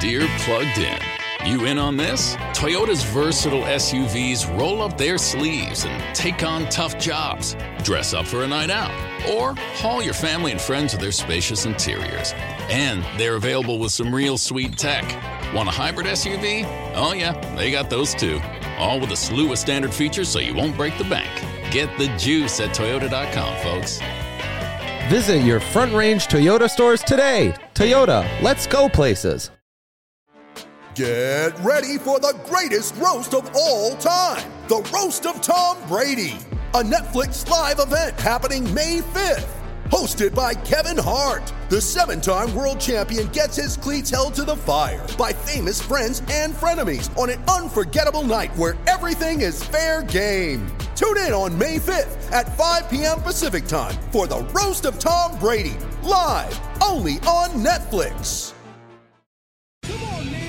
Deere Plugged In. You in on this? Toyota's versatile SUVs roll up their sleeves and take on tough jobs. Dress up for a night out, or haul your family and friends with their spacious interiors. And they're available with some real sweet tech. Want a hybrid SUV? Oh yeah, they got those too. All with a slew of standard features so you won't break the bank. Get the juice at Toyota.com, folks. Visit your Front Range Toyota stores today. Toyota, let's go places. Get ready for the greatest roast of all time, the Roast of Tom Brady, a Netflix live event happening May 5th. Hosted by Kevin Hart, the 7-time world champion gets his cleats held to the fire by famous friends and frenemies on an unforgettable night where everything is fair game. Tune in on May 5th at 5 p.m. Pacific time for the Roast of Tom Brady, live only on Netflix. Come on, man.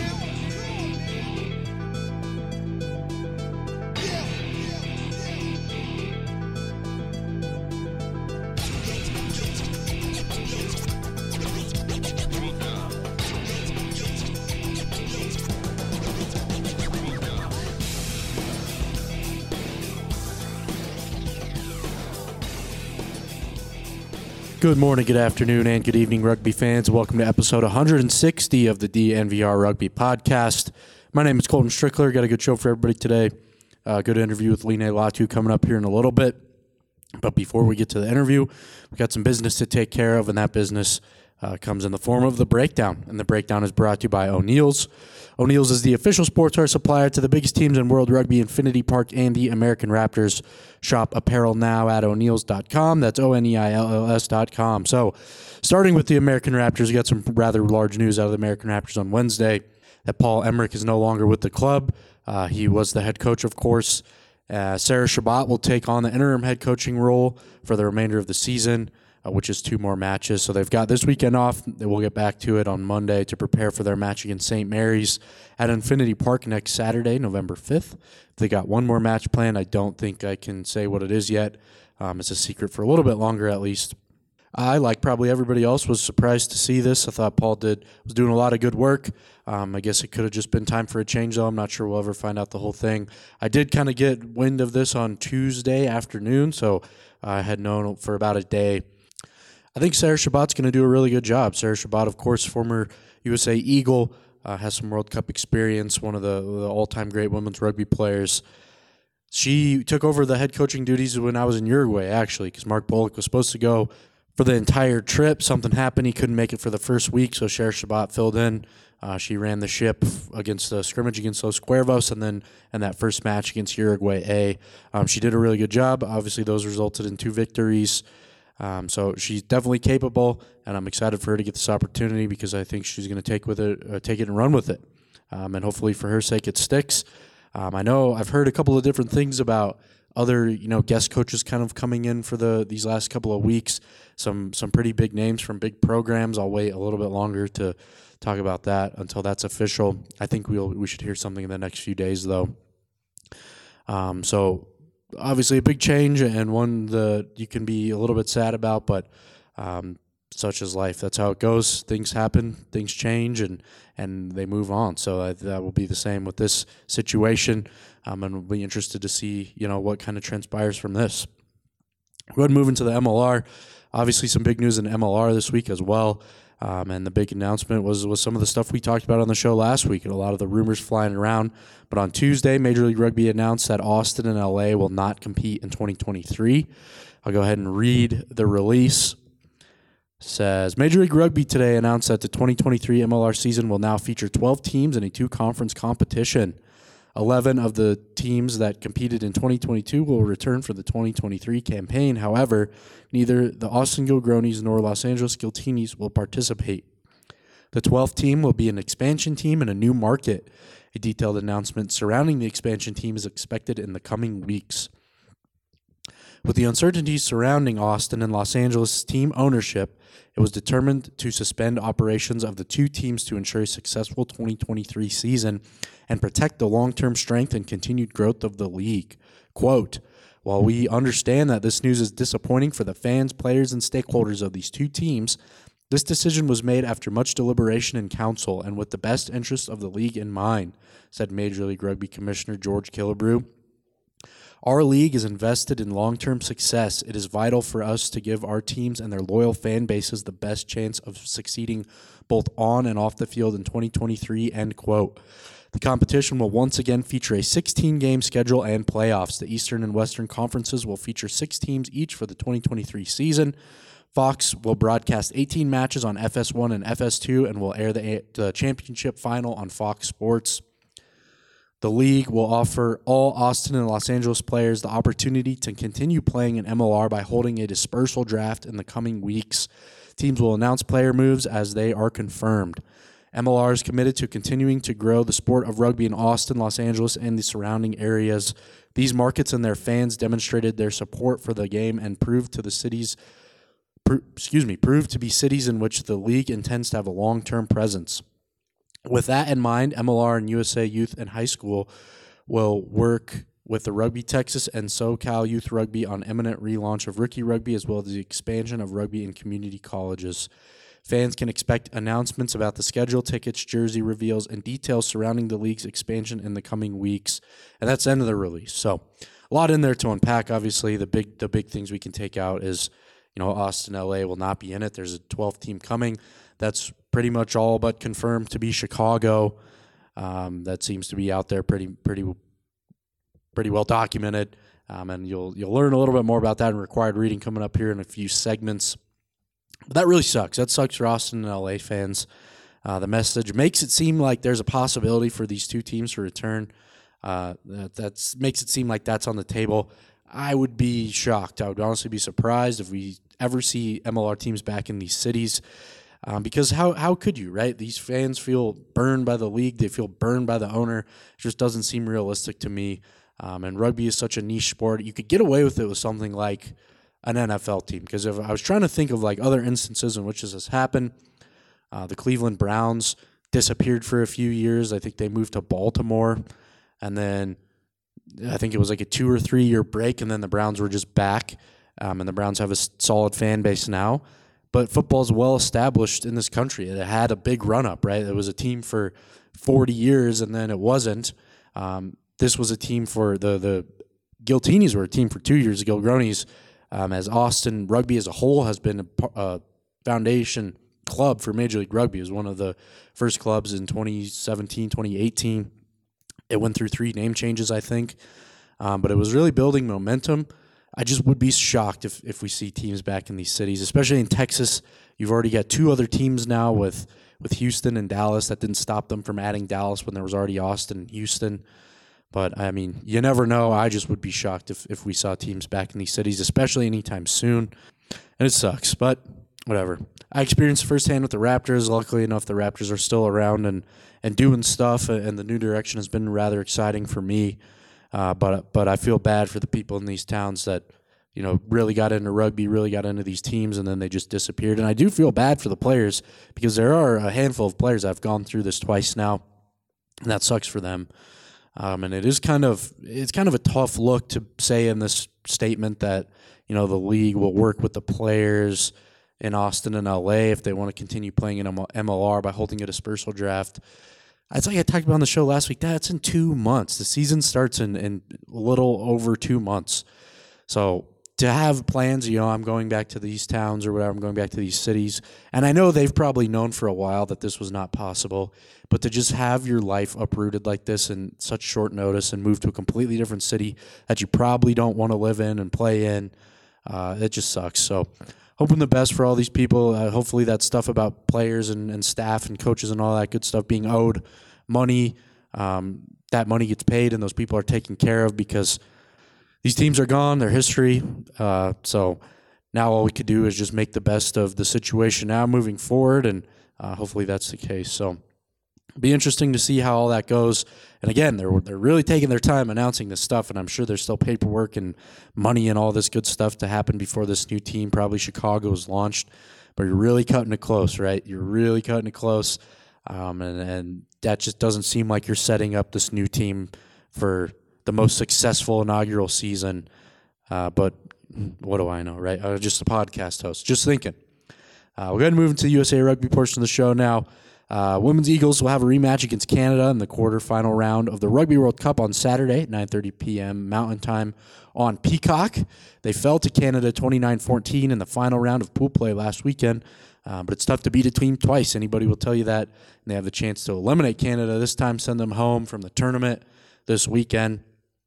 Good morning, good afternoon, and good evening, rugby fans. Welcome to episode 160 of the DNVR Rugby Podcast. My name is Colton Strickler. Got a good show for everybody today. Good interview with Line Latu coming up here in a little bit. But before we get to the interview, we've got some business to take care of, and that business comes in the form of the Breakdown. And the Breakdown is brought to you by O'Neill's. O'Neill's is the official sportswear supplier to the biggest teams in World Rugby, Infinity Park, and the American Raptors. Shop apparel now at O'Neills.com. That's ONEILLS.com. So, starting with the American Raptors, we got some rather large news out of the American Raptors on Wednesday that Paul Emerick is no longer with the club. He was the head coach, of course. Sarah Shabbat will take on the interim head coaching role for the remainder of the season, which is 2 more matches. So they've got this weekend off. We'll get back to it on Monday to prepare for their match against St. Mary's at Infinity Park next Saturday, November 5th. They got 1 more match planned. I don't think I can say what it is yet. It's a secret for a little bit longer at least. I, like probably everybody else, was surprised to see this. I thought Paul was doing a lot of good work. I guess it could have just been time for a change, though. I'm not sure we'll ever find out the whole thing. I did kind of get wind of this on Tuesday afternoon, so I had known for about a day. I think Sarah Shabbat's going to do a really good job. Sarah Shabbat, of course, former USA Eagle, has some World Cup experience, one of the all-time great women's rugby players. She took over the head coaching duties when I was in Uruguay, actually, because Mark Bullock was supposed to go for the entire trip. Something happened. He couldn't make it for the first week, so Sarah Shabbat filled in. She ran the ship against the scrimmage against Los Cuervos and that first match against Uruguay A. She did a really good job. Obviously, those resulted in 2 victories. So she's definitely capable, and I'm excited for her to get this opportunity because I think she's going to take it and run with it. And hopefully for her sake it sticks. I know I've heard a couple of different things about other guest coaches kind of coming in for these last couple of weeks. Some pretty big names from big programs. I'll wait a little bit longer to talk about that until that's official. I think we should hear something in the next few days though. So obviously a big change and one that you can be a little bit sad about, but such is life. That's how it goes. Things happen, things change, and they move on. So that will be the same with this situation, and we'll be interested to see what kind of transpires from this. Go ahead and move into the MLR. Obviously some big news in MLR this week as well. And the big announcement was some of the stuff we talked about on the show last week and a lot of the rumors flying around. But on Tuesday, Major League Rugby announced that Austin and LA will not compete in 2023. I'll go ahead and read the release. It says, Major League Rugby today announced that the 2023 MLR season will now feature 12 teams in a 2-conference competition. 11 of the teams that competed in 2022 will return for the 2023 campaign. However, neither the Austin Gilgronis nor Los Angeles Giltinis will participate. The 12th team will be an expansion team in a new market. A detailed announcement surrounding the expansion team is expected in the coming weeks. With the uncertainties surrounding Austin and Los Angeles team ownership, it was determined to suspend operations of the 2 teams to ensure a successful 2023 season and protect the long-term strength and continued growth of the league. Quote, while we understand that this news is disappointing for the fans, players, and stakeholders of these 2 teams, This decision was made after much deliberation in council and with the best interests of the league in mind, said Major League Rugby Commissioner George Killebrew. Our league is invested in long-term success. It is vital for us to give our teams and their loyal fan bases the best chance of succeeding both on and off the field in 2023, end quote. The competition will once again feature a 16-game schedule and playoffs. The Eastern and Western Conferences will feature 6 teams each for the 2023 season. Fox will broadcast 18 matches on FS1 and FS2 and will air the championship final on Fox Sports. The league will offer all Austin and Los Angeles players the opportunity to continue playing in MLR by holding a dispersal draft in the coming weeks. Teams will announce player moves as they are confirmed. MLR is committed to continuing to grow the sport of rugby in Austin, Los Angeles, and the surrounding areas. These markets and their fans demonstrated their support for the game and proved to be cities in which the league intends to have a long-term presence. With that in mind, MLR and USA Youth and High School will work with the Rugby Texas and SoCal Youth Rugby on imminent relaunch of rookie rugby as well as the expansion of rugby in community colleges. Fans can expect announcements about the schedule, tickets, jersey reveals, and details surrounding the league's expansion in the coming weeks. And that's the end of the release. So a lot in there to unpack. Obviously, the big things we can take out is, Austin, LA will not be in it. There's a 12th team coming. That's pretty much all but confirmed to be Chicago. That seems to be out there pretty well documented. And you'll learn a little bit more about that in required reading coming up here in a few segments. But that really sucks. That sucks for Austin and LA fans. The message makes it seem like there's a possibility for these 2 teams to return. That makes it seem like that's on the table. I would be shocked. I would honestly be surprised if we ever see MLR teams back in these cities. Because how could you, right? These fans feel burned by the league. They feel burned by the owner. It just doesn't seem realistic to me. And rugby is such a niche sport. You could get away with it with something like an NFL team. Because if I was trying to think of like other instances in which this has happened, the Cleveland Browns disappeared for a few years. I think they moved to Baltimore. And then I think it was like a 2 or 3 year break. And then the Browns were just back. And the Browns have a solid fan base now. But football's well established in this country. It had a big run up, right? It was a team for 40 years, and then it wasn't. This was a team for the Giltinis were a team for 2 years. The Gilgronis, as Austin rugby as a whole has been a foundation club for Major League Rugby. It was one of the first clubs in 2017, 2018. It went through 3 name changes, I think, but it was really building momentum. I just would be shocked if we see teams back in these cities, especially in Texas. You've already got 2 other teams now with Houston and Dallas. That didn't stop them from adding Dallas when there was already Austin and Houston. But, I mean, you never know. I just would be shocked if we saw teams back in these cities, especially anytime soon. And it sucks, but whatever. I experienced firsthand with the Raptors. Luckily enough, the Raptors are still around and doing stuff, and the new direction has been rather exciting for me. But I feel bad for the people in these towns that, really got into rugby, really got into these teams, and then they just disappeared. And I do feel bad for the players because there are a handful of players that have gone through this twice now, and that sucks for them. And it's kind of a tough look to say in this statement that, the league will work with the players in Austin and LA if they want to continue playing in MLR by holding a dispersal draft. It's like I talked about on the show last week. That's in 2 months. The season starts in a little over 2 months. So to have plans, I'm going back to these towns or whatever, I'm going back to these cities. And I know they've probably known for a while that this was not possible. But to just have your life uprooted like this in such short notice and move to a completely different city that you probably don't want to live in and play in, it just sucks. So hoping the best for all these people. Hopefully that stuff about players and staff and coaches and all that good stuff being owed money, that money gets paid and those people are taken care of because these teams are gone, they're history. So now all we could do is just make the best of the situation now moving forward, and hopefully that's the case. So it'll be interesting to see how all that goes. And again, they're really taking their time announcing this stuff, and I'm sure there's still paperwork and money and all this good stuff to happen before this new team, probably Chicago, is launched. But you're really cutting it close, right? You're really cutting it close. And that just doesn't seem like you're setting up this new team for the most successful inaugural season. But what do I know, right? Just a podcast host. Just thinking. We'll go ahead and move into the USA Rugby portion of the show now. Women's Eagles will have a rematch against Canada in the quarterfinal round of the Rugby World Cup on Saturday at 9:30 p.m. Mountain Time on Peacock. They fell to Canada 29-14 in the final round of pool play last weekend, but it's tough to beat a team twice. Anybody will tell you that. And they have the chance to eliminate Canada this time, send them home from the tournament this weekend.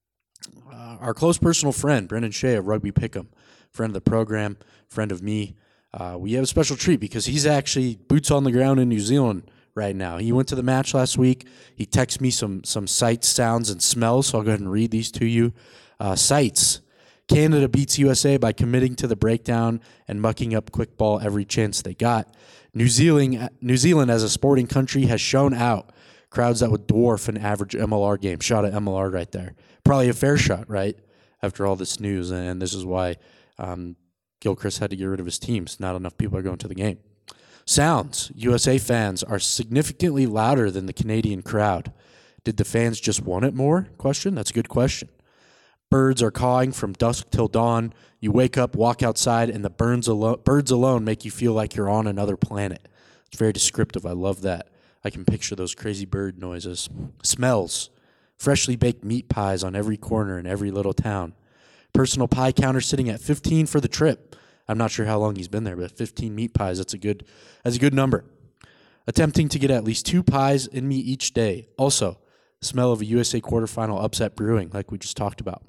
Our close personal friend, Brendan Shea of Rugby Pick'em, friend of the program, friend of me, we have a special treat because he's actually boots on the ground in New Zealand right now. He went to the match last week. He texted me some sights, sounds, and smells, so I'll go ahead and read these to you. Sights. Canada beats USA by committing to the breakdown and mucking up quick ball every chance they got. New Zealand as a sporting country has shown out. Crowds that would dwarf an average MLR game. Shot at MLR right there. Probably a fair shot, right, after all this news, and this is why Gilchrist had to get rid of his teams. Not enough people are going to the game. Sounds. USA fans are significantly louder than the Canadian crowd. Did the fans just want it more? That's a good question. Birds are cawing from dusk till dawn. You wake up, walk outside, and the birds alone make you feel like you're on another planet. It's very descriptive. I love that. I can picture those crazy bird noises. Smells. Freshly baked meat pies on every corner in every little town. Personal pie counter sitting at 15 for the trip. I'm not sure how long he's been there, but 15 meat pies, that's a good number. Attempting to get at least 2 pies in me each day. Also, smell of a USA quarterfinal upset brewing, like we just talked about.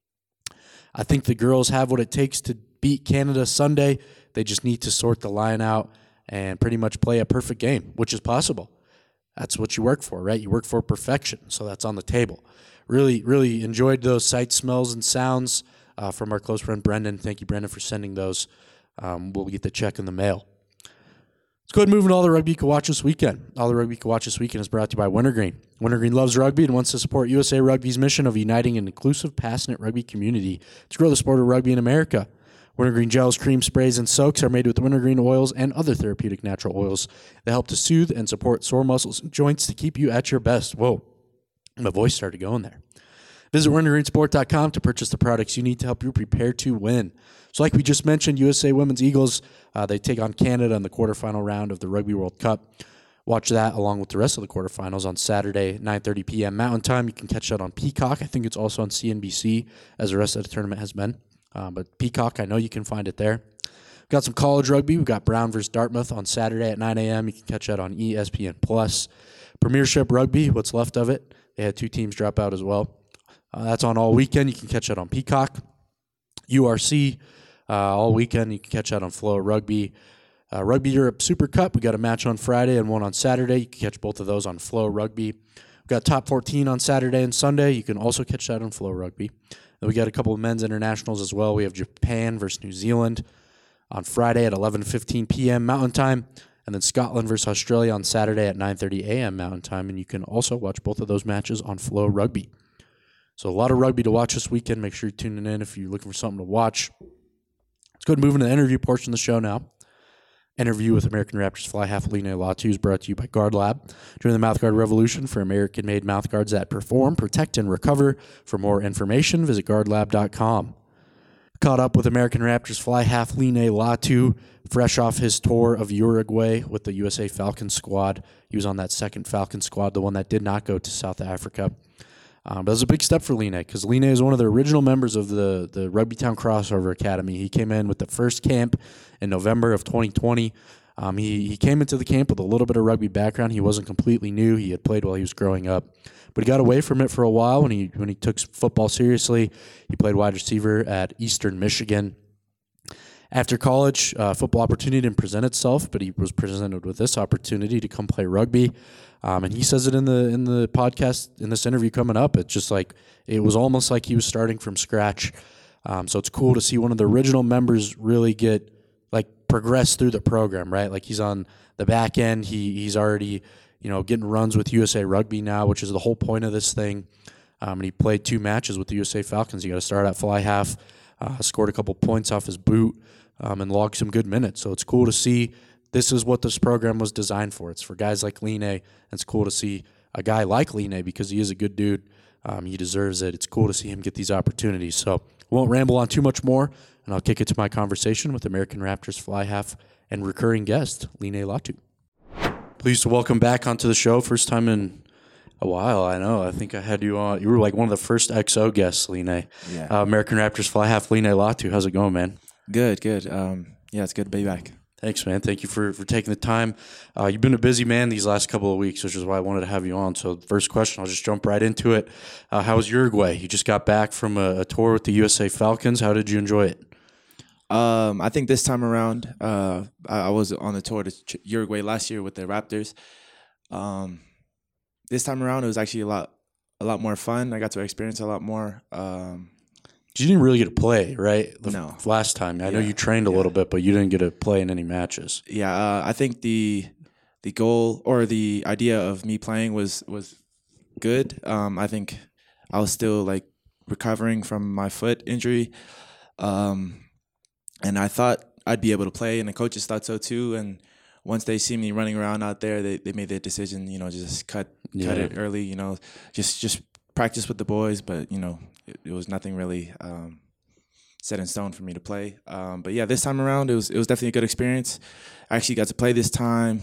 I think the girls have what it takes to beat Canada Sunday. They just need to sort the line out and pretty much play a perfect game, which is possible. That's what you work for, right? You work for perfection, so that's on the table. Really, really enjoyed those sights, smells, and sounds from our close friend Brendan. Thank you, Brendan, for sending those. We'll get the check in the mail. Let's go ahead and move into all the rugby you can watch this weekend. All the rugby you can watch this weekend is brought to you by Wintergreen. Wintergreen loves rugby and wants to support USA Rugby's mission of uniting an inclusive, passionate rugby community to grow the sport of rugby in America. Wintergreen gels, cream sprays, and soaks are made with wintergreen oils and other therapeutic natural oils that help to soothe and support sore muscles and joints to keep you at your best. Whoa, my voice started going there. Visit wintergreensport.com to purchase the products you need to help you prepare to win. So like we just mentioned, USA Women's Eagles, they take on Canada in the quarterfinal round of the Rugby World Cup. Watch that along with the rest of the quarterfinals on Saturday, 9:30 p.m. Mountain Time. You can catch that on Peacock. I think it's also on CNBC, as the rest of the tournament has been. But Peacock, I know you can find it there. We've got some college rugby. We've got Brown versus Dartmouth on Saturday at 9 a.m. You can catch that on ESPN+. Premiership Rugby, what's left of it. They had 2 teams drop out as well. That's on all weekend. You can catch that on Peacock. URC, all weekend. You can catch that on Flow Rugby. Rugby Europe Super Cup, we got a match on Friday and one on Saturday. You can catch both of those on Flow Rugby. We've got Top 14 on Saturday and Sunday. You can also catch that on Flow Rugby. And we got a couple of men's internationals as well. We have Japan versus New Zealand on Friday at 11:15 p.m. Mountain Time, and then Scotland versus Australia on Saturday at 9:30 a.m. Mountain Time. And you can also watch both of those matches on Flow Rugby. So a lot of rugby to watch this weekend. Make sure you're tuning in if you're looking for something to watch. Let's go ahead and move into the interview portion of the show now. Interview with American Raptors fly half Line Latu is brought to you by Guard Lab. Join the mouthguard revolution for American-made mouthguards that perform, protect, and recover. For more information, visit guardlab.com. Caught up with American Raptors fly half Line Latu, fresh off his tour of Uruguay with the USA Falcons squad. He was on that second Falcons squad, the one that did not go to South Africa. But it was a big step for Line because Line is one of the original members of the Rugbytown Crossover Academy. He came in with the first camp in November of 2020. He came into the camp with a little bit of rugby background. He wasn't completely new. He had played while he was growing up. But he got away from it for a while when he took football seriously. He played wide receiver at Eastern Michigan. After college, football opportunity didn't present itself, but he was presented with this opportunity to come play rugby. And he says it in the podcast, in this interview coming up. It's just like, it was almost like he was starting from scratch. So it's cool to see one of the original members really get, progress through the program, right? Like, he's on the back end. He's already, getting runs with USA Rugby now, which is the whole point of this thing. And he played 2 matches with the USA Falcons. He got to start at fly half, scored a couple points off his boot, and logged some good minutes. So it's cool to see. This is what this program was designed for. It's for guys like Line. It's cool to see a guy like Line because he is a good dude. He deserves it. It's cool to see him get these opportunities. So I won't ramble on too much more, and I'll kick it to my conversation with American Raptors fly half and recurring guest, Line Latu. Pleased to welcome back onto the show. First time in a while, I know. I think I had you on. You were like one of the first XO guests, Line. Yeah. American Raptors fly half, Line Latu. How's it going, man? Good. Yeah, it's good to be back. Thanks, man. Thank you for taking the time. You've been a busy man these last couple of weeks, which is why I wanted to have you on. So first question, I'll just jump right into it. How was Uruguay? You just got back from a tour with the USA Falcons. How did you enjoy it? I think this time around, I was on the tour to Uruguay last year with the Raptors. This time around, it was actually a lot more fun. I got to experience a lot more. You didn't really get to play, right? No. Last time, I know you trained a little bit, but you didn't get to play in any matches. Yeah, I think the goal or the idea of me playing was good. I think I was still like recovering from my foot injury. And I thought I'd be able to play, and the coaches thought so too. And once they see me running around out there, they made their decision, just cut it early, just practice with the boys. But, it was nothing really set in stone for me to play. But yeah, this time around, it was definitely a good experience. I actually got to play this time.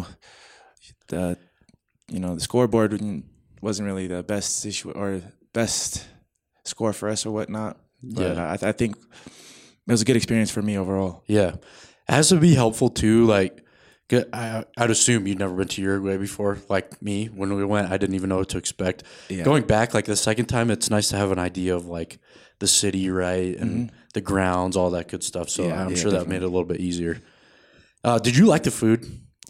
The scoreboard wasn't really the best issue or best score for us or whatnot. But I think it was a good experience for me overall. Yeah. It has to be helpful too. Like, I'd assume you'd never been to Uruguay before. Like me, when we went, I didn't even know what to expect. Yeah. Going back, like the second time, it's nice to have an idea of like the city, right? And the grounds, all that good stuff. So I'm sure that made it a little bit easier. Did you like the food?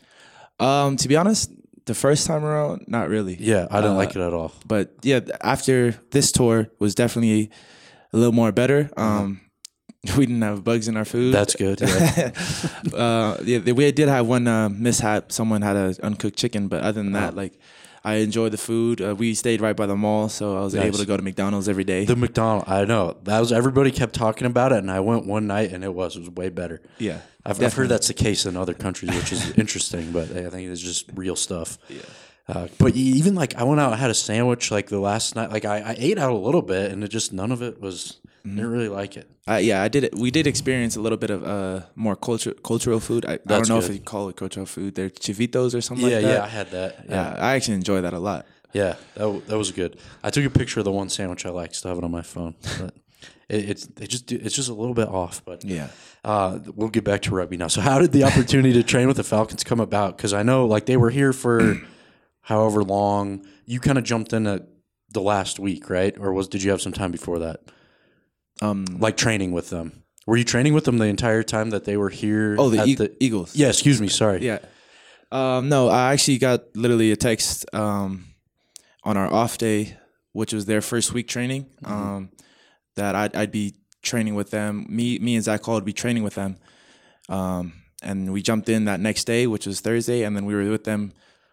To be honest, the first time around, not really. Yeah, I didn't like it at all. But yeah, after this tour was definitely a little more better. We didn't have bugs in our food. That's good. Yeah. We did have one mishap. Someone had an uncooked chicken, but other than that, like, I enjoyed the food. We stayed right by the mall, so I was able to go to McDonald's every day. The McDonald's, I know. Everybody kept talking about it, and I went one night, and it was way better. Yeah. I've heard that's the case in other countries, which is interesting, but I think it's just real stuff. Yeah. But even like I went out and had a sandwich like the last night. Like I ate out a little bit, and none of it was. Didn't really like it. I did it. We did experience a little bit of more cultural food. I don't know if you call it cultural food. They're chivitos or something like that. Yeah, I had that. Yeah, I actually enjoy that a lot. Yeah, that was good. I took a picture of the one sandwich I liked. Still have it on my phone. But it's just a little bit off. But yeah, we'll get back to rugby now. So how did the opportunity to train with the Falcons come about? Because I know like they were here for however long. You kind of jumped in at the last week, right? Or did you have some time before that? Like training with them. Were you training with them the entire time that they were here? Oh, the Eagles. Yeah, excuse me. Sorry. Yeah. No, I actually got literally a text on our off day, which was their first week training, that I'd be training with them. Me and Zach Hall would be training with them. And we jumped in that next day, which was Thursday, and then we were with them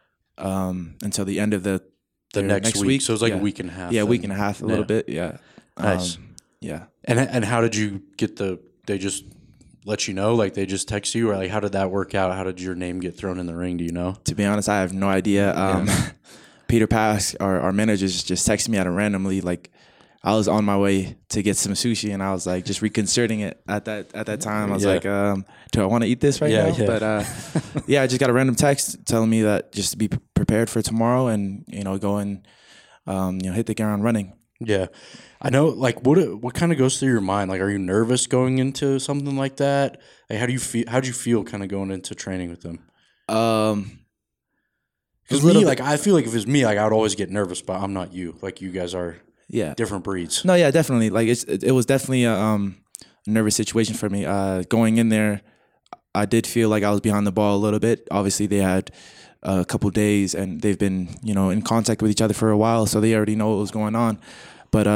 until the end of the next week. So it was like a week and a half. Yeah, a week and a half, a little bit. Yeah. Nice. Yeah. And how did you get they just let you know? Like they just text you, or like how did that work out? How did your name get thrown in the ring? Do you know? To be honest, I have no idea. Peter Pass, our manager, just texted me out randomly. Like I was on my way to get some sushi, and I was like just reconsidering it at that time. I was like, do I want to eat this right now? Yeah. But I just got a random text telling me that just to be prepared for tomorrow, and go and hit the ground running. Yeah. I know, like, what kind of goes through your mind? Like, are you nervous going into something like that? Like, how do you feel? How do you feel kind of going into training with them? Because me, like, I feel like if it was me, like, I would always get nervous, but I'm not you. Like, you guys are different breeds. No, yeah, definitely. Like, it was definitely a nervous situation for me. Going in there, I did feel like I was behind the ball a little bit. Obviously, they had a couple days, and they've been, in contact with each other for a while, so they already know what was going on. But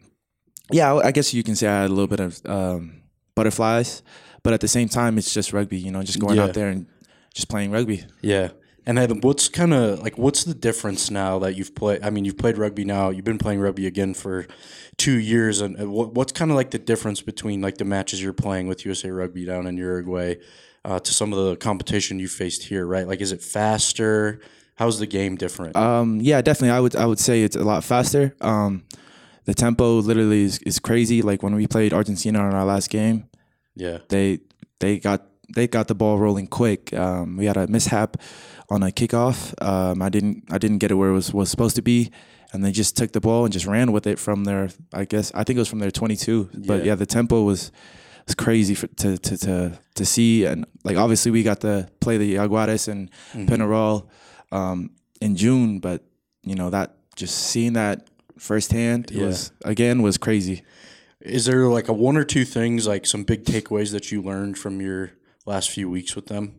I guess you can say I had a little bit of butterflies, but at the same time, it's just rugby. Just going out there and just playing rugby. Yeah. And then what's the difference now that you've played? I mean, you've played rugby now. You've been playing rugby again for 2 years, and what's kind of like the difference between like the matches you're playing with USA Rugby down in Uruguay to some of the competition you faced here, right? Like, is it faster? How's the game different? Yeah, definitely. I would say it's a lot faster. The tempo literally is crazy. Like when we played Argentina in our last game, yeah, they got they got the ball rolling quick. We had a mishap on a kickoff. I didn't get it where it was supposed to be, and they just took the ball and just ran with it from their. I think it was from their 22. But yeah, the tempo was crazy to see, and like obviously we got to play the Jaguares and Penarol in June, but that just seeing that firsthand was crazy. Is there like a one or two things, like some big takeaways that you learned from your last few weeks with them?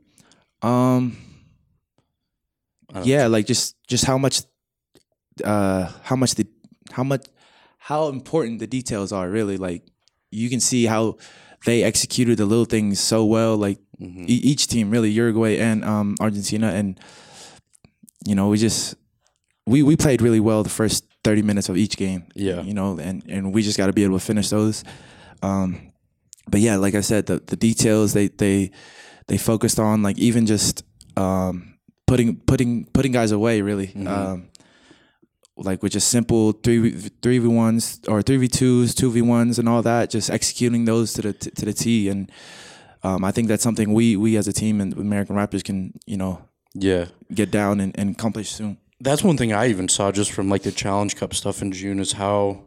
Like just how important the details are, really. Like you can see how they executed the little things so well, like each team, really, Uruguay and Argentina, and we played really well the first 30 minutes of each game. Yeah. And we just got to be able to finish those. But yeah, like I said, the details they focused on, like even just putting guys away, really. Like with just simple 3v1s or 3v2s, 2v1s, and all that, just executing those to the T. And I think that's something we as a team and American Raptors can get down and accomplish soon. That's one thing I even saw just from like the Challenge Cup stuff in June is how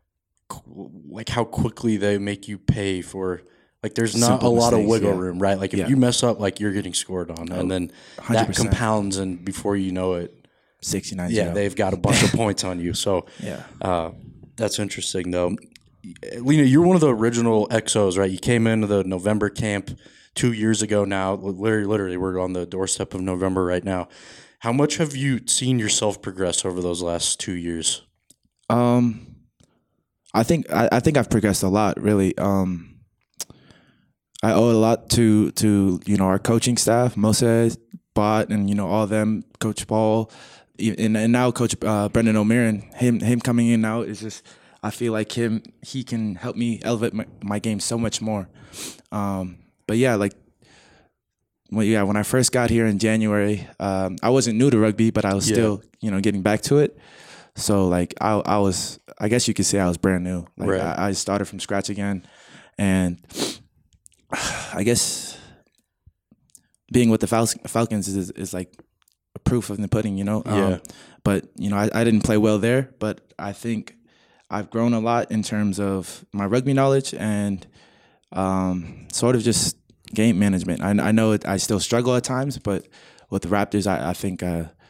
quickly they make you pay for, like there's not simple a lot mistakes, of wiggle room, right? Like if you mess up, like you're getting scored on, and then 100%. that compounds, and before you know it, 69. Yeah, they've got a bunch of points on you. So yeah, that's interesting though. Lena, you're one of the original XOs, right? You came into the November camp 2 years ago now. Literally, we're on the doorstep of November right now. How much have you seen yourself progress over those last 2 years? I think I've progressed a lot, really. I owe a lot to our coaching staff, Moses, Bot, and all of them, Coach Paul, and now Coach Brendan O'Meara. Him coming in now is just, I feel like he can help me elevate my game so much more. But yeah, when I first got here in January, I wasn't new to rugby, but I was still, getting back to it. So like I was, I guess you could say I was brand new. Like right. I started from scratch again, and I guess being with the Falcons is like a proof of the pudding, But I didn't play well there, but I think I've grown a lot in terms of my rugby knowledge and sort of just game management. I know I still struggle at times, but with the Raptors, I think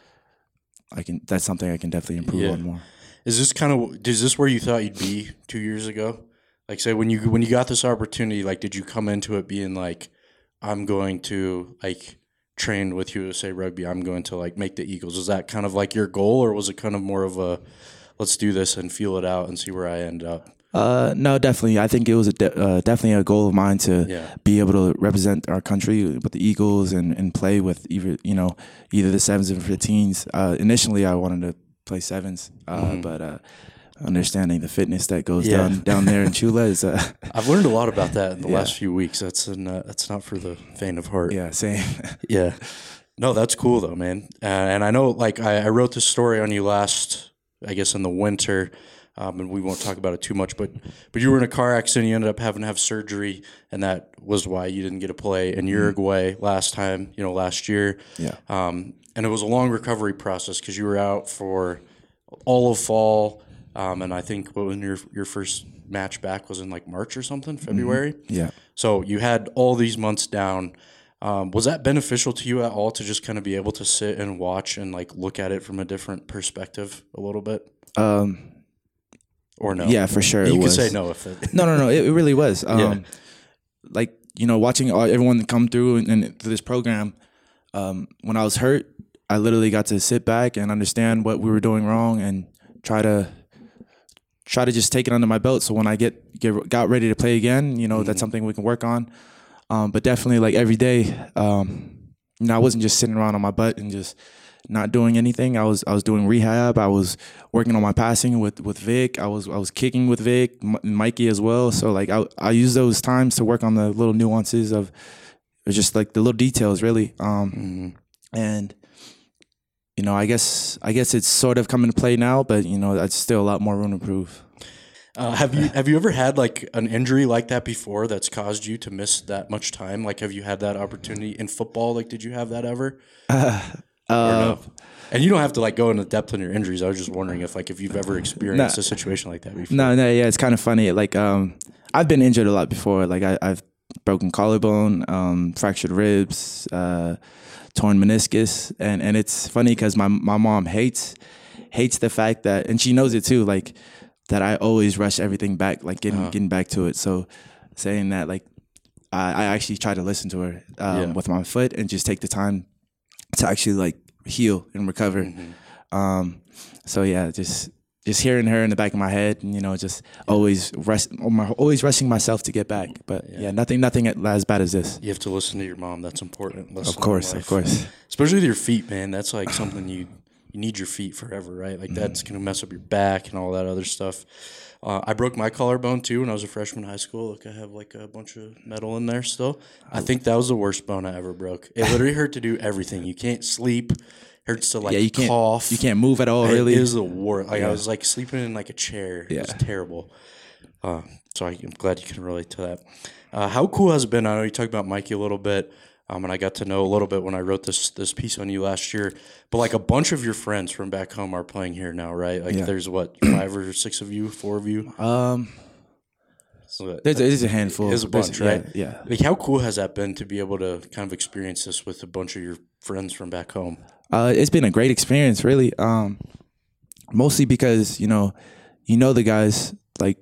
I can. That's something I can definitely improve on more. Is this where you thought you'd be 2 years ago? Like, say when you got this opportunity, like, did you come into it being like, I'm going to like train with USA Rugby, I'm going to like make the Eagles? Was that kind of like your goal, or was it kind of more of a let's do this and feel it out and see where I end up? No, definitely. I think it was definitely a goal of mine to be able to represent our country with the Eagles and play with either the 7s and 15s. Initially, I wanted to play 7s, but understanding the fitness that goes down there in Chula is. I've learned a lot about that in the last few weeks. That's not for the faint of heart. Yeah, same. Yeah, no, that's cool though, man. And I know, like, I wrote this story on you last, I guess, in the winter. And we won't talk about it too much, but you were in a car accident. You ended up having to have surgery, and that was why you didn't get to play in Uruguay last year. Yeah. And it was a long recovery process because you were out for all of fall. And I think when your first match back was in like March or something, February. Yeah. So you had all these months down. Was that beneficial to you at all to just kind of be able to sit and watch and like look at it from a different perspective a little bit? Or no? Yeah, for sure. You it can was. say no if it. No. It really was. Like watching everyone come through and through this program. When I was hurt, I literally got to sit back and understand what we were doing wrong and try to just take it under my belt. So when I got ready to play again, that's something we can work on. But definitely, like every day, I wasn't just sitting around on my butt and just not doing anything. I was doing rehab. I was working on my passing with Vic. I was kicking with Vic, Mikey as well. So like I use those times to work on the little nuances of just like the little details, really. And I guess it's sort of coming to play now, but that's still a lot more room to improve. Have you ever had like an injury like that before that's caused you to miss that much time? Like, have you had that opportunity in football? Like, did you have that ever? No? And you don't have to like go into depth on your injuries. I was just wondering if you've ever experienced a situation like that before. No, yeah, it's kind of funny. Like, I've been injured a lot before. Like, I've broken collarbone, fractured ribs, torn meniscus, and it's funny because my mom hates the fact that, and she knows it too, like that I always rush everything back, like getting back to it. So saying that, like, I actually try to listen to her with my foot and just take the time to actually like heal and recover. So yeah, just hearing her in the back of my head, and just always rushing myself to get back. But yeah, nothing as bad as this. You have to listen to your mom. That's important. Of course. Especially with your feet, man. That's like something you need your feet forever, right? Like that's gonna mess up your back and all that other stuff. I broke my collarbone too when I was a freshman in high school. Look, I have like a bunch of metal in there still. I think that was the worst bone I ever broke. It literally hurt to do everything. You can't sleep. Hurts to like cough. You can't move at all. Really, it is the worst. Like I was like sleeping in like a chair. It was terrible. So I'm glad you can relate to that. How cool has it been? I know you talked about Mikey a little bit. And I got to know a little bit when I wrote this piece on you last year. But like a bunch of your friends from back home are playing here now, right? Like there's what, 5 or 6 of you, 4 of you? There's a handful. There's a bunch, right? Yeah. Like how cool has that been to be able to kind of experience this with a bunch of your friends from back home? It's been a great experience, really. Mostly because you know the guys, like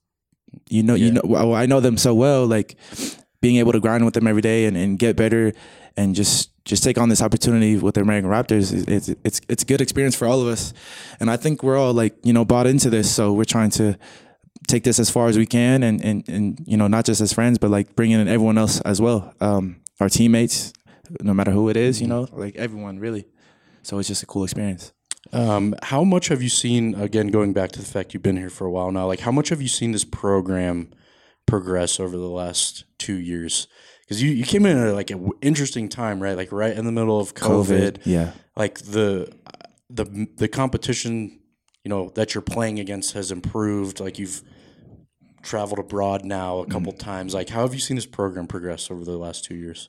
I know them so well, like. Being able to grind with them every day and get better and just take on this opportunity with the American Raptors, it's a good experience for all of us. And I think we're all like, bought into this. So we're trying to take this as far as we can and not just as friends, but like bringing in everyone else as well. Our teammates, no matter who it is, like everyone really. So it's just a cool experience. How much have you seen, again, going back to the fact you've been here for a while now, like how much have you seen this program progress over the last 2 years? Because you came in at like an interesting time, right? Like right in the middle of COVID. Yeah. Like the competition, that you're playing against has improved. Like you've traveled abroad now a couple times. Like how have you seen this program progress over the last 2 years?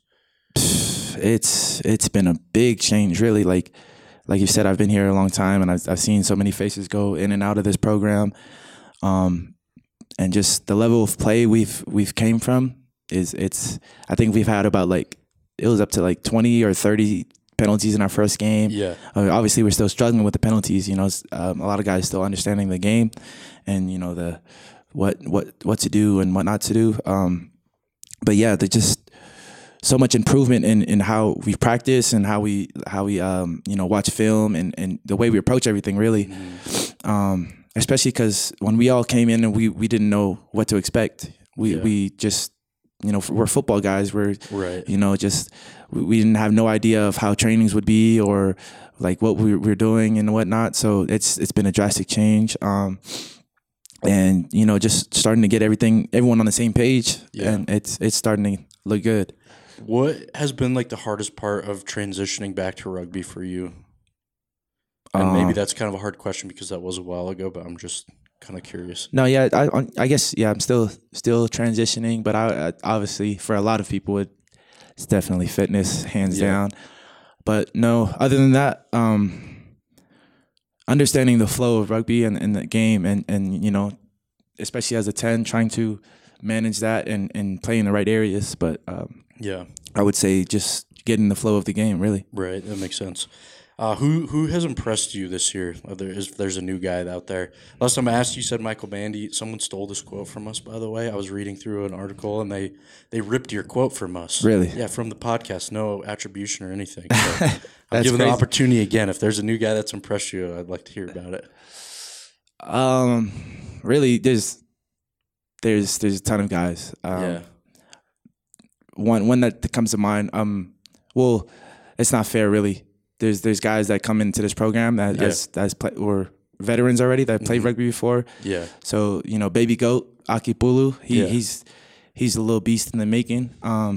It's been a big change, really. Like you said, I've been here a long time, and I've seen so many faces go in and out of this program. And just the level of play we've came from I think we've had about it was up to 20 or 30 penalties in our first game. Yeah. Obviously we're still struggling with the penalties, a lot of guys still understanding the game and, the what to do and what not to do. But yeah, there's just so much improvement in how we practice and how we watch film and the way we approach everything, really. Especially because when we all came in and we didn't know what to expect. We just, we're football guys. We're, right. We didn't have no idea of how trainings would be or like what we're doing and whatnot. So it's been a drastic change. And, just starting to get everyone on the same page. Yeah. And it's starting to look good. What has been the hardest part of transitioning back to rugby for you? And maybe that's kind of a hard question because that was a while ago, but I'm just kind of curious. No, yeah, I guess, yeah, I'm still transitioning, but I obviously for a lot of people, it's definitely fitness, hands down. But no, other than that, understanding the flow of rugby and the game and especially as a 10, trying to manage that and play in the right areas. But I would say just getting the flow of the game, really. Right, that makes sense. Who has impressed you this year? If there's a new guy out there. Last time I asked you, said Michael Bandy. Someone stole this quote from us, by the way. I was reading through an article, and they ripped your quote from us. Really? Yeah, from the podcast. No attribution or anything. So I'm giving the opportunity again. If there's a new guy that's impressed you, I'd like to hear about it. Really, there's a ton of guys. One that comes to mind. Well, it's not fair, really. There's guys that come into this program that were veterans already that played rugby before. Yeah. So Baby Goat Akipulu, he's a little beast in the making.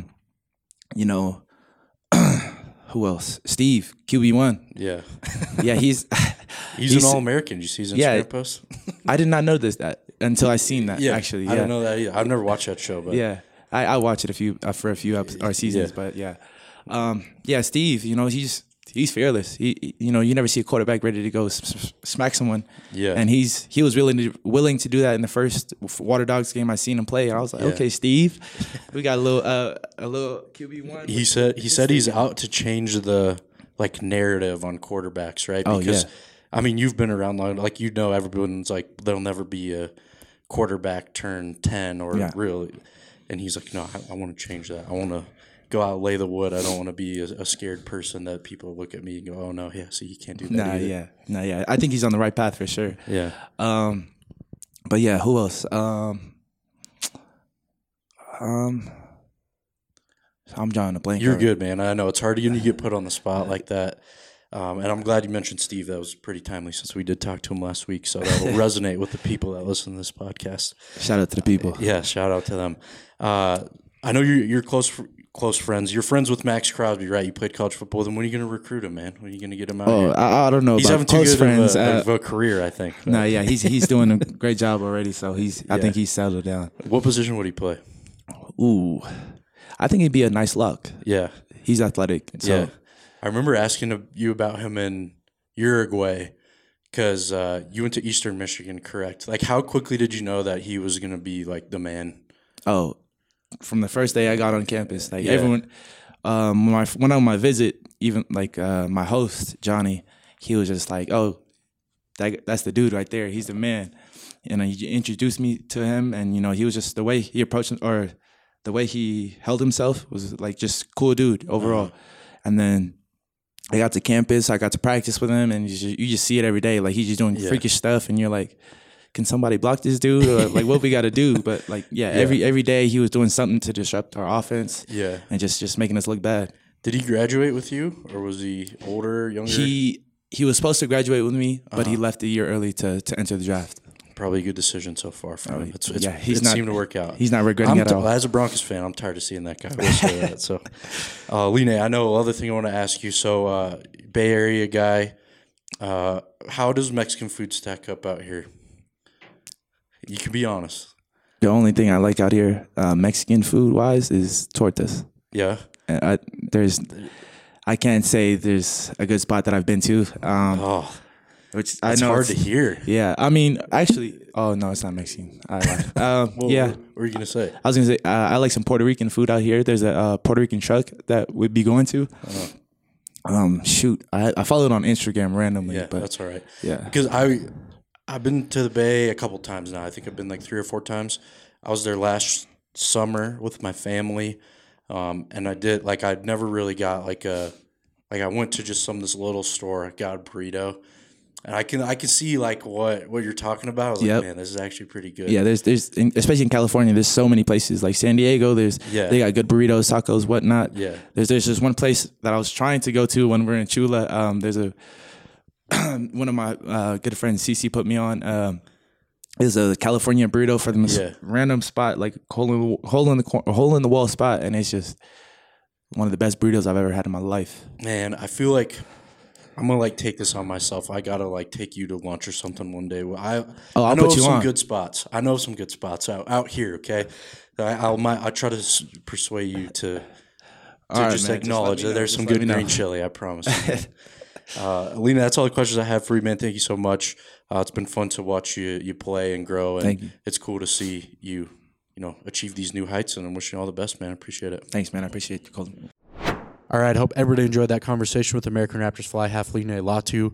Who else? Steve QB1. Yeah. Yeah, he's an All-American. Did you see his Instagram post? I did not know that until I seen that. Yeah, actually, I didn't know that either. I've never watched that show, but yeah, I watched it for a few seasons, but yeah, Steve, he's fearless. He you never see a quarterback ready to go smack someone. Yeah, and he was willing to do that in the first Water Dogs game I seen him play. I was like, okay, Steve, we got a little QB1. He said he's out to change the narrative on quarterbacks, right? Because I mean, you've been around long, everyone's like there'll never be a quarterback turn 10 or really, and he's like, no, I want to change that. I want to go out, lay the wood. I don't want to be a scared person that people look at me and go, oh no, see, you can't do that either. I think he's on the right path for sure. Yeah. But yeah, who else? I'm drawing a blank. You're good, man. I know it's hard when you get put on the spot like that. And I'm glad you mentioned Steve. That was pretty timely since we did talk to him last week. So that will resonate with the people that listen to this podcast. Shout out to the people. Yeah, shout out to them. I know you're close friends. You're friends with Max Crosby, right? You played college football with him. When are you going to recruit him, man? When are you going to get him out here? I don't know. He's having too good of a career, I think. No, he's doing a great job already. So I think he's settled down. What position would he play? Ooh, I think he'd be a nice lock. Yeah, he's athletic. So. Yeah, I remember asking you about him in Uruguay because you went to Eastern Michigan, correct? Like, how quickly did you know that he was going to be like the man? Oh, from the first day I got on campus, everyone. When I went on my visit, even my host Johnny, he was just like, "Oh, that's the dude right there. He's the man." And he introduced me to him, and he was just the way he approached him, or the way he held himself was just cool dude overall. And then I got to campus, I got to practice with him, and you just see it every day. Like, he's just doing freakish stuff, and you're like, can somebody block this dude? Or what we got to do? But every day he was doing something to disrupt our offense. Yeah, and just making us look bad. Did he graduate with you, or was he older, younger? He was supposed to graduate with me, but he left a year early to enter the draft. Probably a good decision so far for him. It seemed to work out. He's not regretting it at all. As a Broncos fan, I'm tired of seeing that guy. I will say that. So, Line, I know other thing I want to ask you. So, Bay Area guy, how does Mexican food stack up out here? You can be honest. The only thing I like out here, Mexican food wise, is tortas. Yeah. I can't say there's a good spot that I've been to. Which I know hard to hear. Yeah, I mean, actually, oh no, it's not Mexican. I lied. Yeah. What were you gonna say? I was gonna say I like some Puerto Rican food out here. There's a Puerto Rican truck that we'd be going to. Shoot, I followed on Instagram randomly. Yeah, but that's all right. Yeah, because I've been to the Bay a couple times now. I think I've been 3 or 4 times. I was there last summer with my family, and I did I'd never really got I went to just this little store. I got a burrito. And I can see what you're talking about. I was like, man, this is actually pretty good. Yeah, there's especially in California, there's so many places like San Diego. They got good burritos, tacos, whatnot. Yeah, there's just one place that I was trying to go to when we're in Chula. There's one of my good friends, CC, put me on. Is a California burrito for the most random spot, hole in the wall spot, and it's just one of the best burritos I've ever had in my life. Man, I feel like I'm gonna take this on myself. I gotta take you to lunch or something one day. I know put you some on. good spots. I know some good spots out here. Okay, I'll try to persuade you to just acknowledge that there's some good green chili. I promise. Lena, that's all the questions I have for you, man. Thank you so much. It's been fun to watch you play and grow, and Thank you. It's cool to see you achieve these new heights. And I'm wishing you all the best, man. I appreciate it. Thanks, man. I appreciate you calling. All right, hope everybody enjoyed that conversation with American Raptors fly half Line Latu.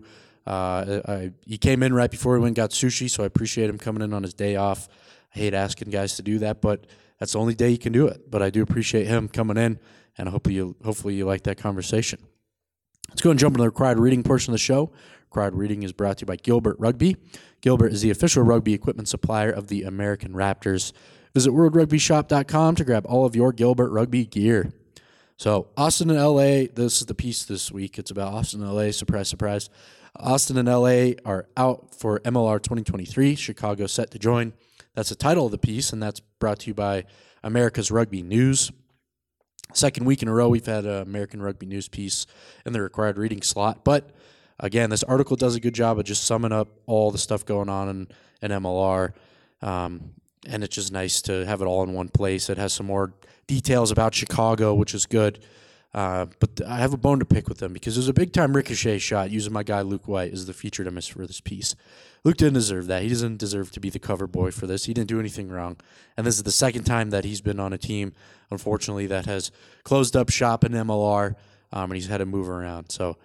He came in right before we went and got sushi, so I appreciate him coming in on his day off. I hate asking guys to do that, but that's the only day you can do it. But I do appreciate him coming in, and hopefully you like that conversation. Let's go and jump into the required reading portion of the show. Required reading is brought to you by Gilbert Rugby. Gilbert is the official rugby equipment supplier of the American Raptors. Visit worldrugbyshop.com to grab all of your Gilbert Rugby gear. So, Austin and L.A., this is the piece this week. It's about Austin and L.A., surprise, surprise. Austin and L.A. are out for MLR 2023. Chicago set to join. That's the title of the piece, and that's brought to you by America's Rugby News. Second week in a row, we've had an American Rugby News piece in the required reading slot. But again, this article does a good job of just summing up all the stuff going on in MLR. And it's just nice to have it all in one place. It has some more details about Chicago, which is good. But I have a bone to pick with them because there's a big-time ricochet shot using my guy Luke White as the featured image for this piece. Luke didn't deserve that. He doesn't deserve to be the cover boy for this. He didn't do anything wrong. And this is the second time that he's been on a team, unfortunately, that has closed up shop in MLR, and he's had to move around. So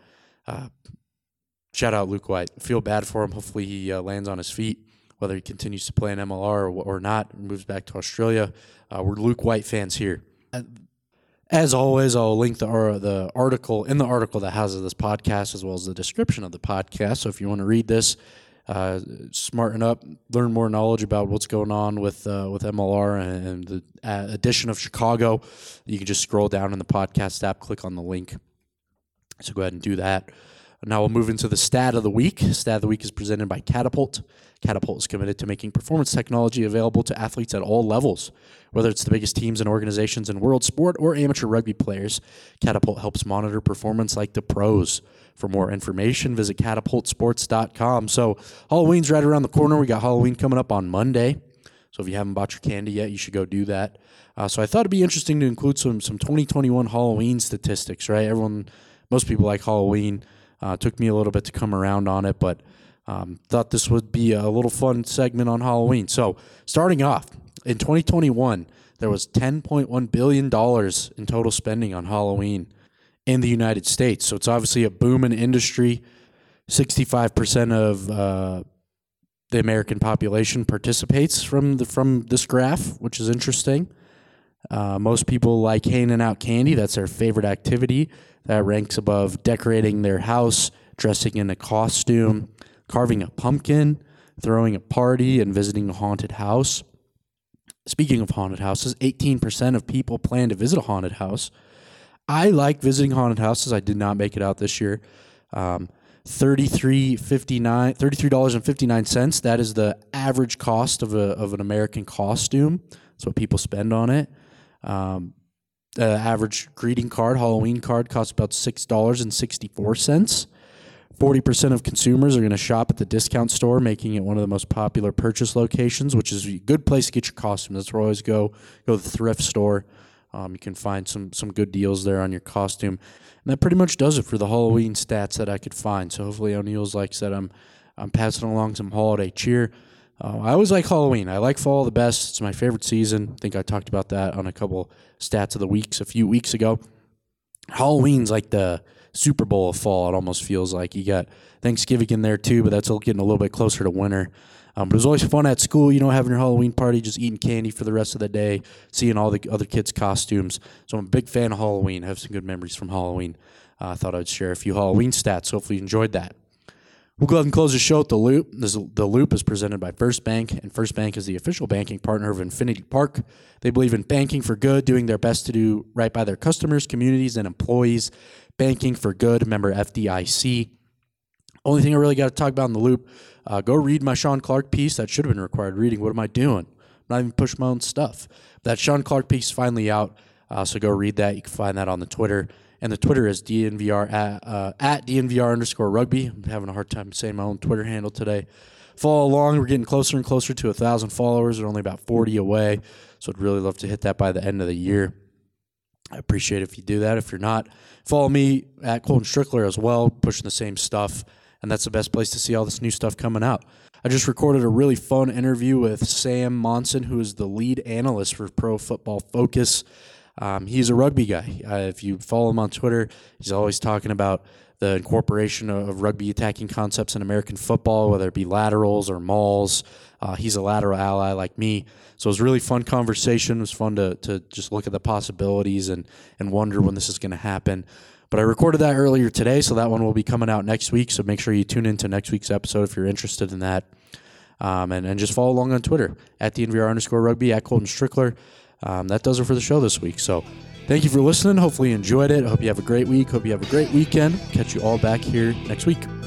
shout out Luke White. Feel bad for him. Hopefully he lands on his feet, whether he continues to play in MLR or not, and moves back to Australia. We're Luke White fans here. As always, I'll link the article in the article that has this podcast as well as the description of the podcast. So if you want to read this, smarten up, learn more knowledge about what's going on with MLR and the addition of Chicago, you can just scroll down in the podcast app, click on the link. So go ahead and do that. Now we'll move into the stat of the week. Stat of the week is presented by Catapult. Catapult is committed to making performance technology available to athletes at all levels. Whether it's the biggest teams and organizations in world sport or amateur rugby players, Catapult helps monitor performance like the pros. For more information, visit catapultsports.com. So Halloween's right around the corner. We got Halloween coming up on Monday. So if you haven't bought your candy yet, you should go do that. So I thought it'd be interesting to include some 2021 Halloween statistics, right? Most people like Halloween. Took me a little bit to come around on it, but thought this would be a little fun segment on Halloween. So starting off, in 2021, there was $10.1 billion in total spending on Halloween in the United States. So it's obviously a booming industry. 65% of the American population participates from this graph, which is interesting. Most people like handing out candy. That's their favorite activity. That ranks above decorating their house, dressing in a costume, carving a pumpkin, throwing a party, and visiting a haunted house. Speaking of haunted houses, 18% of people plan to visit a haunted house. I like visiting haunted houses. I did not make it out this year. $33.59. That is the average cost of an American costume. That's what people spend on it. The average greeting card, Halloween card, costs about $6.64. 40% of consumers are going to shop at the discount store, making it one of the most popular purchase locations, which is a good place to get your costume. That's where I always go to the thrift store. You can find some good deals there on your costume. And that pretty much does it for the Halloween stats that I could find. So hopefully O'Neill's like said, I'm passing along some holiday cheer. I always like Halloween. I like fall the best. It's my favorite season. I think I talked about that on a couple stats of the weeks a few weeks ago. Halloween's like the Super Bowl of fall, it almost feels like. You got Thanksgiving in there too, but that's getting a little bit closer to winter. But it was always fun at school, having your Halloween party, just eating candy for the rest of the day, seeing all the other kids' costumes. So I'm a big fan of Halloween. I have some good memories from Halloween. I thought I'd share a few Halloween stats. Hopefully you enjoyed that. We'll go ahead and close the show with The Loop. The Loop is presented by First Bank, and First Bank is the official banking partner of Infinity Park. They believe in banking for good, doing their best to do right by their customers, communities, and employees. Banking for good, member FDIC. Only thing I really got to talk about in The Loop, go read my Sean Clark piece. That should have been required reading. What am I doing? I'm not even pushing my own stuff. That Sean Clark piece is finally out, so go read that. You can find that on the Twitter. And the Twitter is DNVR at DNVR_rugby. I'm having a hard time saying my own Twitter handle today. Follow along. We're getting closer and closer to 1,000 followers. We're only about 40 away. So I'd really love to hit that by the end of the year. I appreciate it if you do that. If you're not, follow me at Colton Strickler as well, pushing the same stuff. And that's the best place to see all this new stuff coming out. I just recorded a really fun interview with Sam Monson, who is the lead analyst for Pro Football Focus. He's a rugby guy. If you follow him on Twitter, he's always talking about the incorporation of rugby attacking concepts in American football, whether it be laterals or mauls. He's a lateral ally like me. So it was a really fun conversation. It was fun to just look at the possibilities and wonder when this is going to happen. But I recorded that earlier today, so that one will be coming out next week. So make sure you tune into next week's episode if you're interested in that. And just follow along on Twitter at DNVR_rugby, at Colton Strickler. That does it for the show this week. So thank you for listening. Hopefully you enjoyed it. I hope you have a great week. Hope you have a great weekend. Catch you all back here next week.